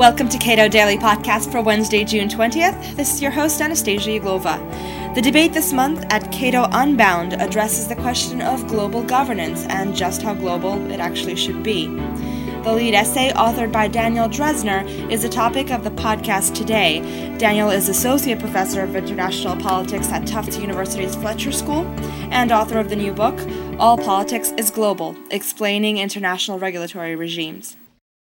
Welcome to Cato Daily Podcast for Wednesday, June 20th. This is your host, Anastasia Uglova. The debate this month at Cato Unbound addresses the question of global governance and just how global it actually should be. The lead essay, authored by Daniel Drezner, is the topic of the podcast today. Daniel is Associate Professor of International Politics at Tufts University's Fletcher School and author of the new book, All Politics is Global, Explaining International Regulatory Regimes.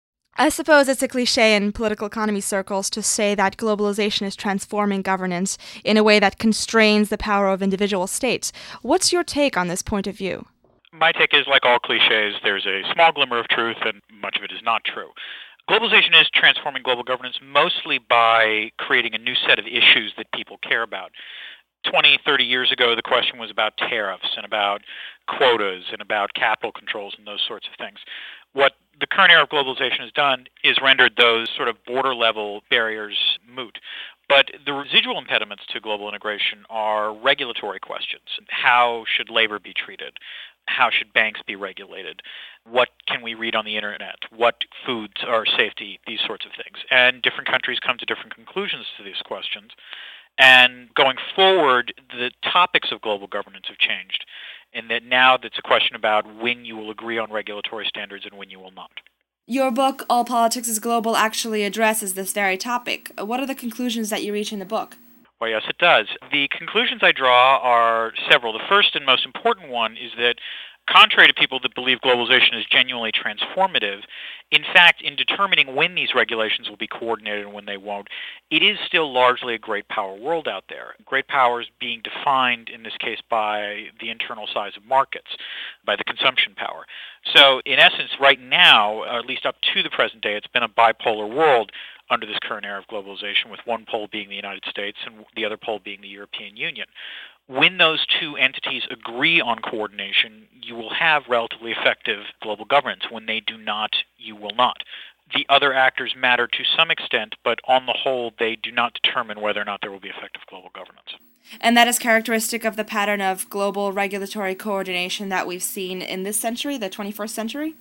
I suppose it's a cliche in political economy circles to say that globalization is transforming governance in a way that constrains the power of individual states. What's your take on this point of view? My take is, like all cliches, there's a small glimmer of truth and much of it is not true. Globalization is transforming global governance mostly by creating a new set of issues that people care about. 20, 30 years ago, the question was about tariffs and about quotas and about capital controls and those sorts of things. What the current era of globalization has done is rendered those sort of border-level barriers moot. But the residual impediments to global integration are regulatory questions. How should labor be treated? How should banks be regulated? What can we read on the internet? What foods are safe to eat? These sorts of things. And different countries come to different conclusions to these questions. And going forward, the topics of global governance have changed, in that now it's a question about when you will agree on regulatory standards and when you will not. Your book, All Politics is Global, actually addresses this very topic. What are the conclusions that you reach in the book? Well, yes, it does. The conclusions I draw are several. The first and most important one is that, contrary to people that believe globalization is genuinely transformative, in fact, in determining when these regulations will be coordinated and when they won't, it is still largely a great power world out there. Great powers being defined, in this case, by the internal size of markets, by the consumption power. So, in essence, right now, or at least up to the present day, it's been a bipolar world under this current era of globalization, with one pole being the United States and the other pole being the European Union. When those two entities agree on coordination, you will have relatively effective global governance. When they do not, you will not. The other actors matter to some extent, but on the whole, they do not determine whether or not there will be effective global governance. And that is characteristic of the pattern of global regulatory coordination that we've seen in this century, the 21st century?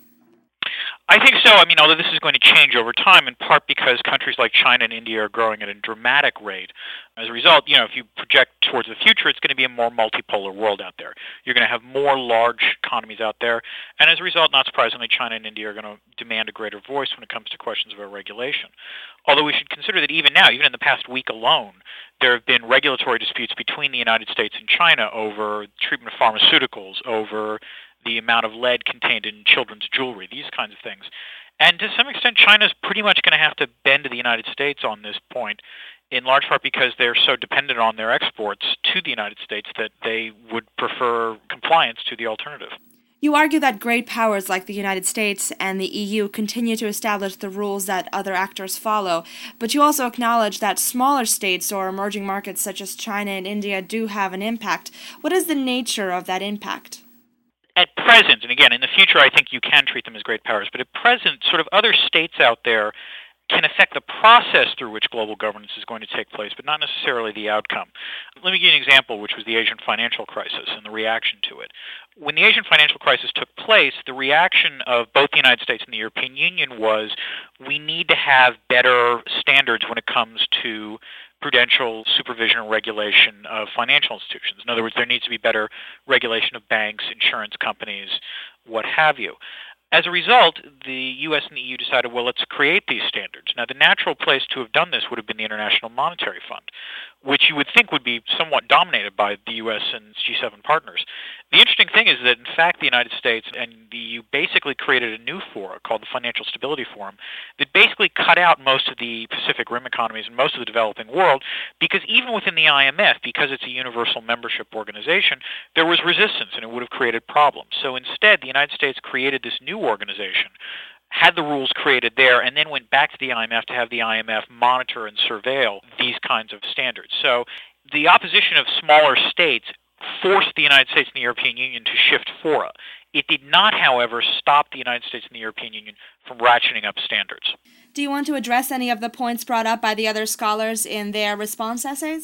I think so. Although this is going to change over time, in part because countries like China and India are growing at a dramatic rate. As a result, if you project towards the future, it's going to be a more multipolar world out there. You're going to have more large economies out there, and as a result, not surprisingly, China and India are going to demand a greater voice when it comes to questions about regulation. Although we should consider that even now, even in the past week alone, there have been regulatory disputes between the United States and China over treatment of pharmaceuticals, over the amount of lead contained in children's jewelry, these kinds of things. And to some extent, China's pretty much going to have to bend to the United States on this point, in large part because they're so dependent on their exports to the United States that they would prefer compliance to the alternative. You argue that great powers like the United States and the EU continue to establish the rules that other actors follow, but you also acknowledge that smaller states or emerging markets such as China and India do have an impact. What is the nature of that impact? At present, and again, in the future, I think you can treat them as great powers, but at present, sort of other states out there can affect the process through which global governance is going to take place, but not necessarily the outcome. Let me give you an example, which was the Asian financial crisis and the reaction to it. When the Asian financial crisis took place, the reaction of both the United States and the European Union was, we need to have better standards when it comes to prudential supervision and regulation of financial institutions. In other words, there needs to be better regulation of banks, insurance companies, what have you. As a result, the U.S. and the EU decided, well, let's create these standards. Now, the natural place to have done this would have been the International Monetary Fund, which you would think would be somewhat dominated by the U.S. and its G7 partners. The interesting thing is that, in fact, the United States and the EU basically created a new forum called the Financial Stability Forum that basically cut out most of the Pacific Rim economies and most of the developing world, because even within the IMF, because it's a universal membership organization, there was resistance and it would have created problems. So instead, the United States created this new organization, had the rules created there, and then went back to the IMF to have the IMF monitor and surveil these kinds of standards. So the opposition of smaller states forced the United States and the European Union to shift fora. It did not, however, stop the United States and the European Union from ratcheting up standards. Do you want to address any of the points brought up by the other scholars in their response essays?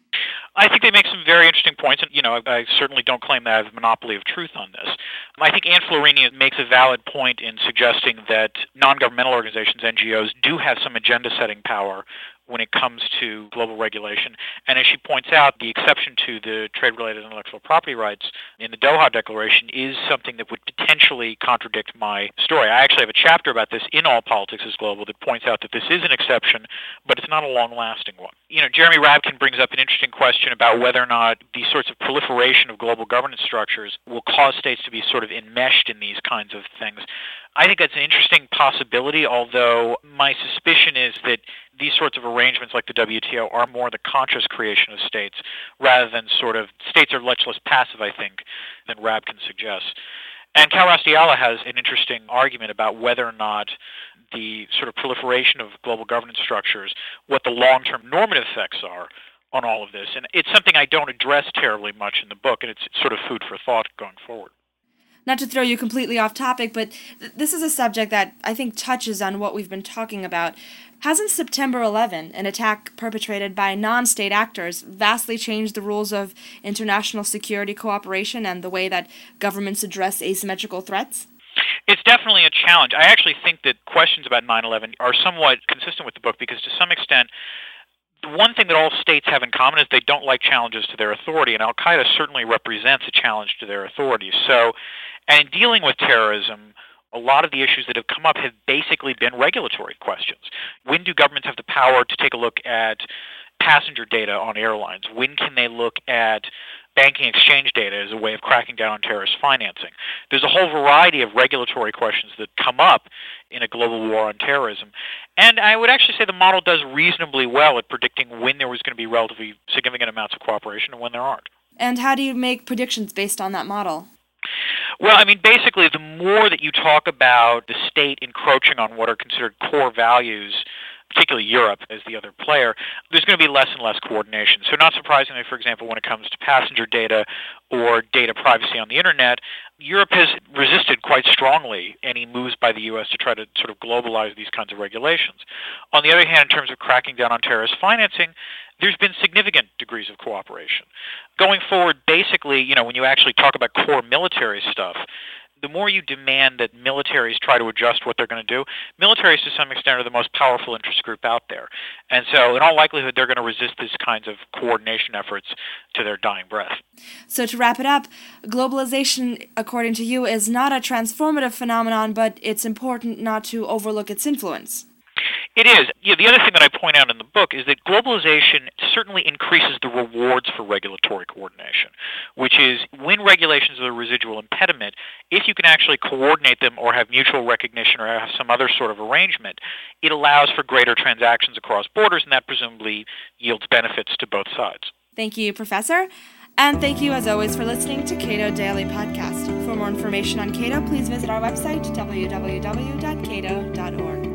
I think they make some very interesting points, and I certainly don't claim that I have a monopoly of truth on this. I think Ann Florini makes a valid point in suggesting that non-governmental organizations, NGOs, do have some agenda-setting power when it comes to global regulation. And as she points out, the exception to the trade-related intellectual property rights in the Doha Declaration is something that would potentially contradict my story. I actually have a chapter about this in All Politics is Global that points out that this is an exception, but it's not a long-lasting one. Jeremy Rabkin brings up an interesting question about whether or not these sorts of proliferation of global governance structures will cause states to be sort of enmeshed in these kinds of things. I think that's an interesting possibility, although my suspicion is that these sorts of arrangements like the WTO are more the conscious creation of states rather than sort of states are much less passive, I think, than Rabkin suggests. And Cal Raustiala has an interesting argument about whether or not the sort of proliferation of global governance structures, what the long-term normative effects are on all of this. And it's something I don't address terribly much in the book, and it's sort of food for thought going forward. Not to throw you completely off topic, but this is a subject that I think touches on what we've been talking about. Hasn't September 11, an attack perpetrated by non-state actors, vastly changed the rules of international security cooperation and the way that governments address asymmetrical threats? It's definitely a challenge. I actually think that questions about 9/11 are somewhat consistent with the book because to some extent, the one thing that all states have in common is they don't like challenges to their authority, and Al-Qaeda certainly represents a challenge to their authority. So, and in dealing with terrorism, a lot of the issues that have come up have basically been regulatory questions. When do governments have the power to take a look at passenger data on airlines? When can they look at banking exchange data as a way of cracking down on terrorist financing? There's a whole variety of regulatory questions that come up in a global war on terrorism. And I would actually say the model does reasonably well at predicting when there was going to be relatively significant amounts of cooperation and when there aren't. And how do you make predictions based on that model? Well, I mean, basically, the more that you talk about the state encroaching on what are considered core values, particularly Europe as the other player, there's going to be less and less coordination. So not surprisingly, for example, when it comes to passenger data or data privacy on the Internet, Europe has resisted quite strongly any moves by the U.S. to try to sort of globalize these kinds of regulations. On the other hand, in terms of cracking down on terrorist financing, there's been significant degrees of cooperation. Going forward, basically, when you actually talk about core military stuff, the more you demand that militaries try to adjust what they're going to do, militaries to some extent are the most powerful interest group out there. And so in all likelihood, they're going to resist these kinds of coordination efforts to their dying breath. So to wrap it up, globalization, according to you, is not a transformative phenomenon, but it's important not to overlook its influence. It is. The other thing that I point out in the book is that globalization certainly increases the rewards for regulatory coordination, which is when regulations are the residual impediment, if you can actually coordinate them or have mutual recognition or have some other sort of arrangement, it allows for greater transactions across borders, and that presumably yields benefits to both sides. Thank you, Professor. And thank you, as always, for listening to Cato Daily Podcast. For more information on Cato, please visit our website, www.cato.org.